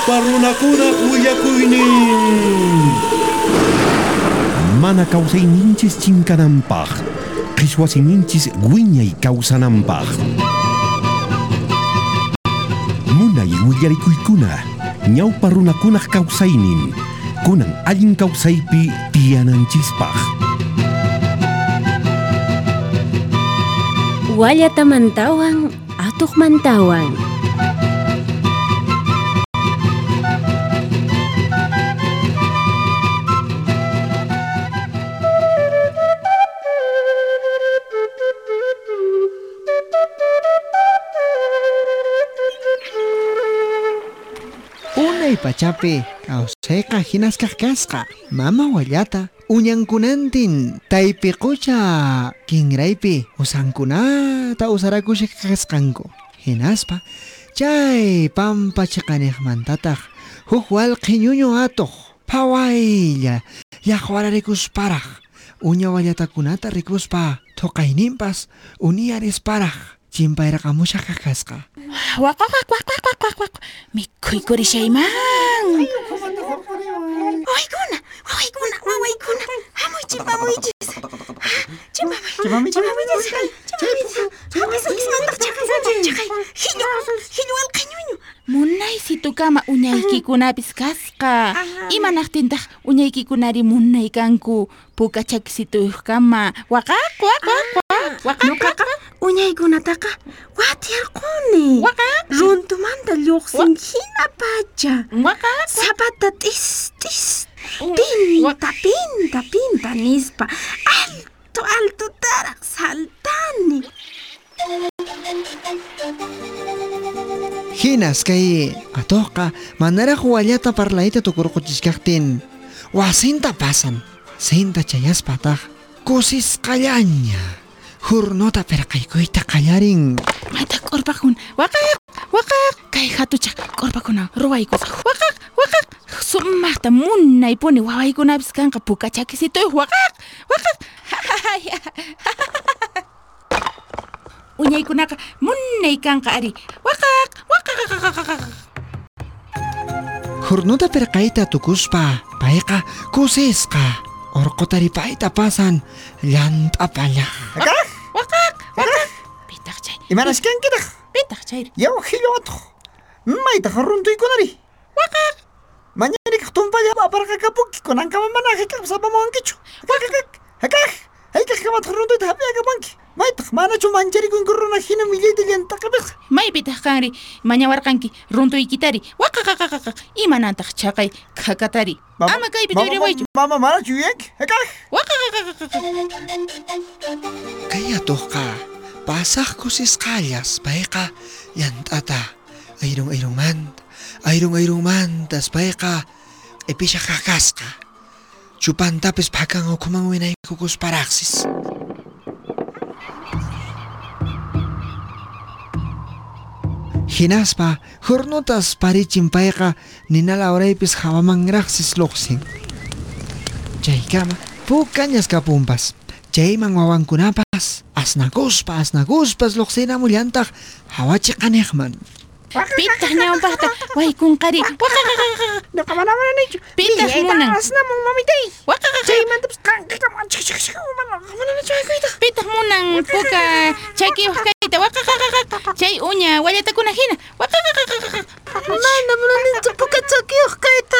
ñawpa runakuna willakuynin. Mana kawsayninchis chinkananpaq, qhichwasininchis wiñay kawsananpaq. Munay willarikuykuna, ñawpa runakunaq kawsaynin, kunan allin kawsaypi tiyananchispaq. Wallatamantawan, atuqmantawan. Unay pachapi, kawsayqa hinaskaq kasqa, mama wallata, uñankunantin, taypiqucha, kinraypi, usankunata usarakushaq kasqanku. Hinaspa, chay pampachiqaniqmantataq, huk wallqi ñuñu atuq, phawaylla, llaqwararikusparaq, uña wallatakunata rikuspa, thuqayninpas, uniyarisparaq, chimpayraqa kasqa. Wak. Mikhuykurishayman. Wawaykuna. Hamuy chimpamuychis. Hillu alqañuñu. Munaysitukama uñaykikunapis kasqa. Imanaqtintaq uñaykikunari munaykanku puka chakisituyuqkama. Waqaq. Nuqaqa uñaykunataqa watiyarquni. Runtumanta lluqsin hina pacha. Sapata tis. Pinta nispa. Alto taraq saltani. Hinas kay atuqqa manaraq wallata parlayta tukurquchishkaqtin wasinta pasan sinta chayaspataq kusisqallaña hurnuta pirqaykuyta qallarin. Mayta q'urpaqun waqaq kay hatucha q'urpakuna ruwaykusaq waqaq sumaqta munaypuni wawaykunapis kanqa puka chakisituyuq waqaq uñaykunaqa munay kanqa ari waqaq. Hurnuta pirqayta tukuspa payqa kusisqa urquta ripayta pasan llant'apallaq. Waqaq pitaq chay Imanashkankitaq pitaq chayri yaw hillu atuq maytaq runtuykunari waqaq mañanikaq tumpalla aparqakapunki kunankama mana hiqapsapamunkichu haykaq kamataq runtuyta hap'iyakamunki maytaq manachu mancharikuyku runa hina millayta llant'aqapiqa maypitaq kanri mañawarqanki runtuykitari waqaq imanantaq chaqay kakatari ama kaypi riwaychu mama manachu yuyanki waqaq Kay atuqqa pasaq kusisqallas payqa llant'ata ayrunmantas payqa q'ipishaqa kasqa chupantapis phakan ukhuman winaykukusparaqsis. Hinaspa hurnutas parichin payqa ninala uraypis hawamanraqsis luqsin. Chaykama pukañaskapumpas chayman wawankunapas asnakuspas luqsinamullantaq hawachiqaniqman. Pitaq ñawpaqta waykunqari waqaq Nuqa mana nichu. Pitaq munan Asnamun mamitay. waqaq Chaymantapas qankikaman mana nichu haykuyta. pitaq munan puka chakiyuq kayta waqaq chay uña wallatakuna hina waqaq Mana nichu puka chakiyuq kayta.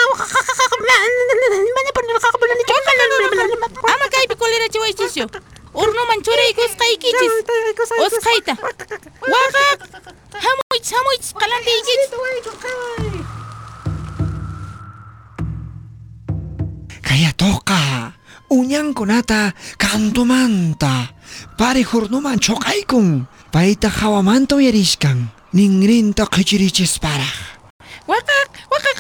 ama kaypi kulirachiwaychisyu urnuman churaykusqaykichis usqayta waqaq hamuychis qalantiykichis Kay atuqqa uñankunata kantumanta pari hurnuman chuqaykun payta hawamanta uyarishkan ninrinta qichirichisparaq. waqaq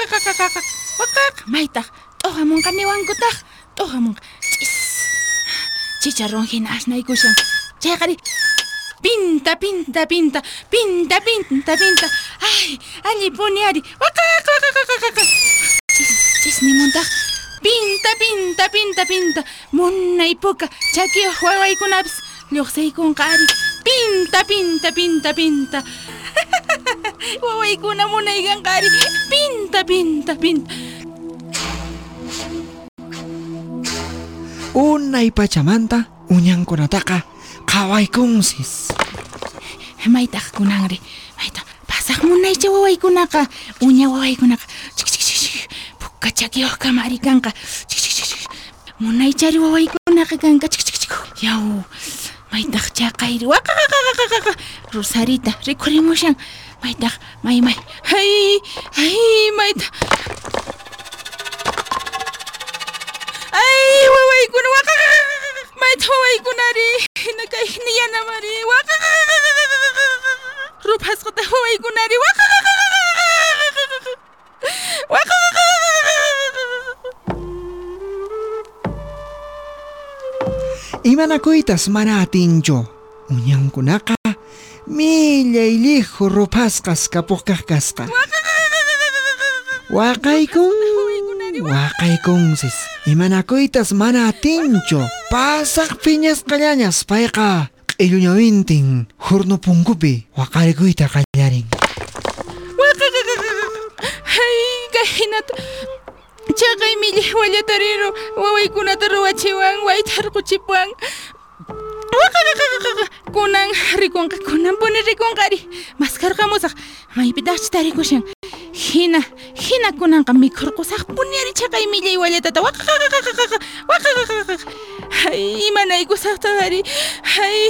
maytaq t'uhamunqa niwankutaq t'uhamunqa chicharrón hina asnaykushan chayqari pinta ay allipuni ari waqaq chisnimuntaq pinta munay puka chakiyuq wawaykunapis lluqsaykunqa ari pinta wawaykuna munaykanqa ari pinta. Unay pachamanta uñankunataqa qhawaykunsis. Maytaq kunanri, mayta pasaq munaycha wawaykunaqa, uña wawaykunaqa, chik, puka chakiyuq kamari kanqa, chik, munaychari wawaykunaqa kanqa, chik, yaw, maytaq chaqayri, waqaqaqaqaqaqa, Rosarita, rikurimushan, maytaq, may, hay, mayta, ay, wawaykuna, waqaqaqaqaq, mayta wawaykunari, nakay niyana mari, Rupasqata wawaykunari, Imanakuytas mana atinchu. Uñankunaqa millay liju rupasqas kapuqkaq kasqa. Waqaykunsis. Imanakuytas mana atinchu. Pasaq phiñasqallañas payqa q'illuñawintin hurnu punkupi waqarikuyta qallarin. Hay, kahinata. Chaqay millay wallatariru wawaykunata ruwachiwan waytarquchipuan. Kunan rikunqa, kunan puni rikunqari. Maskarqamusaq maypitaqch'i tarikushan. Hina kunanqa mikhurqusaq punyari chaqay millay wallatata hay, imanaykusaqtaqari. Hay,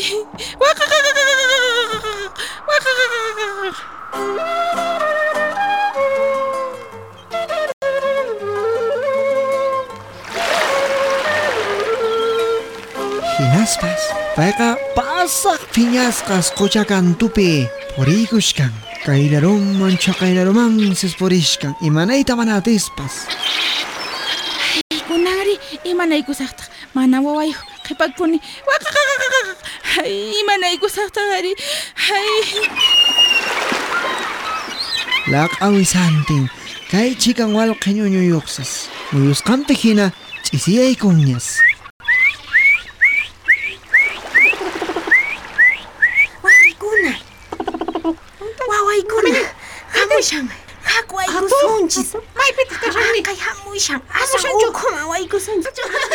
Hinaspas, payqa pasaq phiñasqas quchakantupi purikushkan. Kaylaruman chaqaylarumansis purishkan. Imanayta mana atispas. hay, kunanri imanaykusaqtaq mana wawayuq qhipakpuni. Hay, imanaykusaqtaqari. Hay. Laq'awisantin kay chikan wallqi ñuñuyuqsis. Muyusqanpi hina ch'isiyaykunñas. Wawaykuna, hamushan, hakwaykusunchis. Maypitaq kashanmi? Kay hamushan, ukhuma waykusunchis.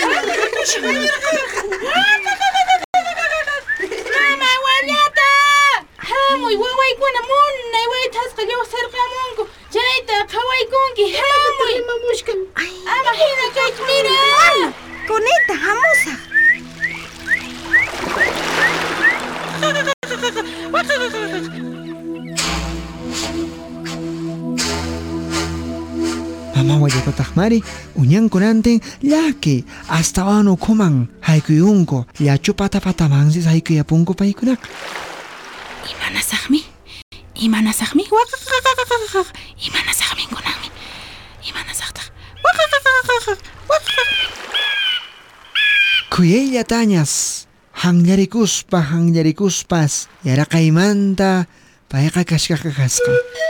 Mama wallata! Hamuy wawaykuna munay waytasqa lluqsirqamunku. Chayta qhawaykunki, hamuy. Ama hina kayta mira. Kunita, hamusaq. Mama wallatataq mari uñankunantin llaki astawan ukhuman haykuyunku llachu patapatamansis haykuyapunku paykunaqa. Imanasaqmi imanasaqmi kunanmi imanasaqtaq Kuyayllatañas hanllarikuspas yaraqaymanta payqa kashkaqa kasqa.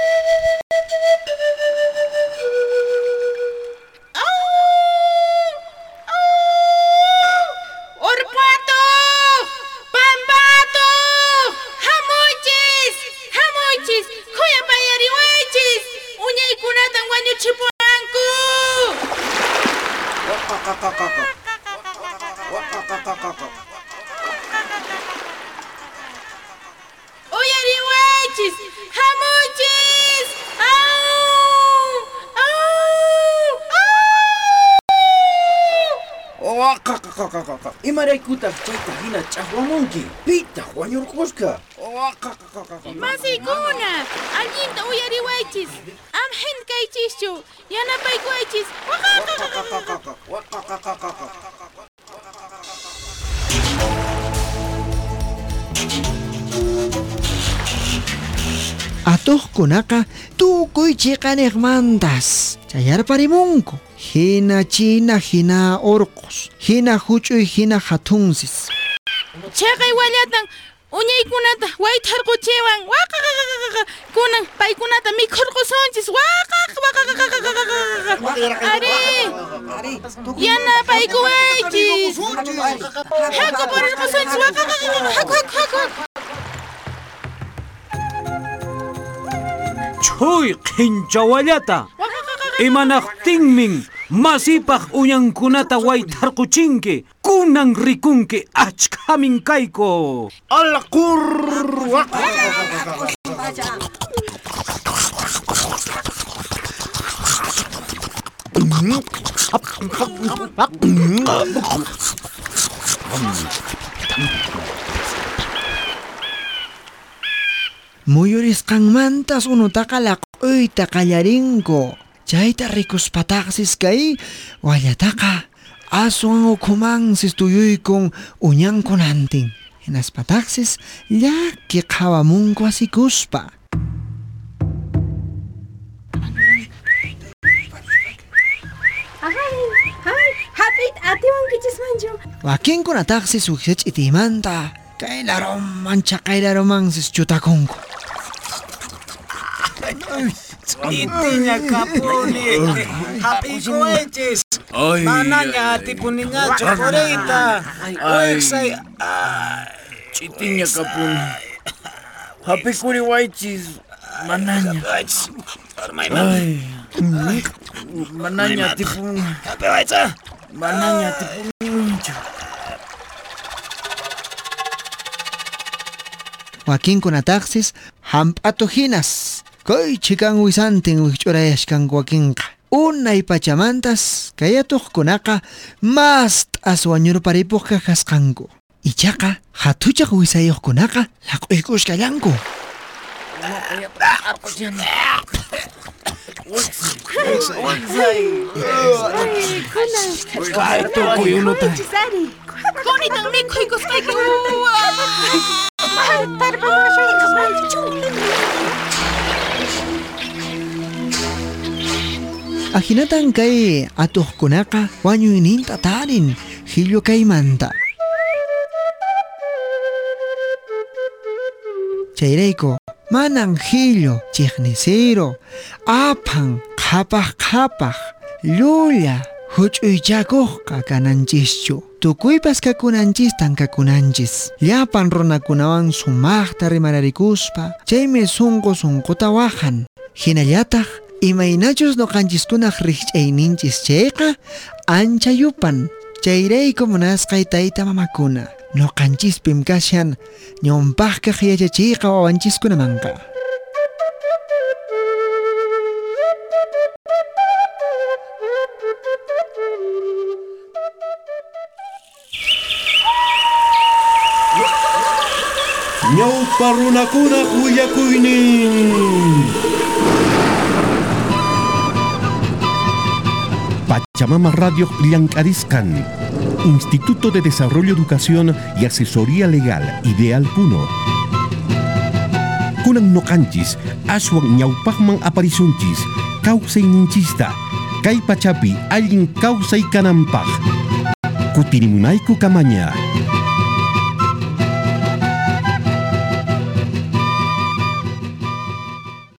Uyariwaychis, hamuchis, Imaraykutaq chayta hina ch'aqwamunki. Pitaq wañurqusqa. Masiykuna, allinta uyariwaychis. Am hinkaychischu, yanapaykuwaychis. Atuqkunaqa tukuy chiqaniqmantas chayarparimunku. Hina china, hina orqus, hina huch'uy, hina hatunsis. Chaqay wallatan uñaykunata waytharquchiwan kunan paykunata mikhurqusunchis ari yanapaykuwaychis haku purirqusunchis haku Chuy qhincha wallata. Imanaqtinmin masipaq uñankunata waytarquchinki, kunan rikunki achkamin kayku. Muyurisqanmantas unutaqa laq'uyta qallarinku. Chayta rikuspataqsis kay wallataqa aswan ukhumansis tuyuykun uñankunantin. Hinaspataqsis llaki qhawamunku asikuspa. Hapit atiwankichasmanchu. Wakinkunataqsis uksha ch'itiymanta kay laruman chaqay larumansis chutakunku. Itinya kapuni. Hapikueches. Mananya tipuningacho porita. Uexay. Chitinya kapun. Hapikuri waichis. Mananya. Ay. Mananya tipun. Mananya tipun. Wakinkunataqsis hamp'atu hinas kay chikan wisantin wikch'urayashkanku wakinqa. Unay pachamantas kay atuqkunaqa mas t'aswañurparipuqqa kasqanku. Ichaqa hatuchaq wisayuqkunaqa laq'uykushkallanku. Kunitan mikhuykusqayki. Ahinatan kay atuqkunaqa wañuyninta tarin hillu kaymanta. Chayrayku manan hillu chiqnisiro apan qhapaq llulla huch'uychakuqqa kananchischu. Tukuypas kakunanchistan kakunanchis. Llapan runakunawan sumaqta rimararikuspa chaymi sunquta wahan. Hinallataq imaynachus nuqanchiskunaq riqch'ayninchis chayqa ancha yupan. Chayrayku munasqay tayta mamakuna nuqanchispim kashan ñawpaqkaq yachachiyqa wawanchiskunamanqa. Ñawpa runakunaq willakuynin. Pachamama Radio llamk'arisqan Instituto de Desarrollo, Educación y Asesoría Legal Ideal Puno. Kunan noqanchis aswan ñawpaqman aparisunchis kawsayninchista kay pachapi allin kawsay kananpaq. Kutirimunayku kamaña.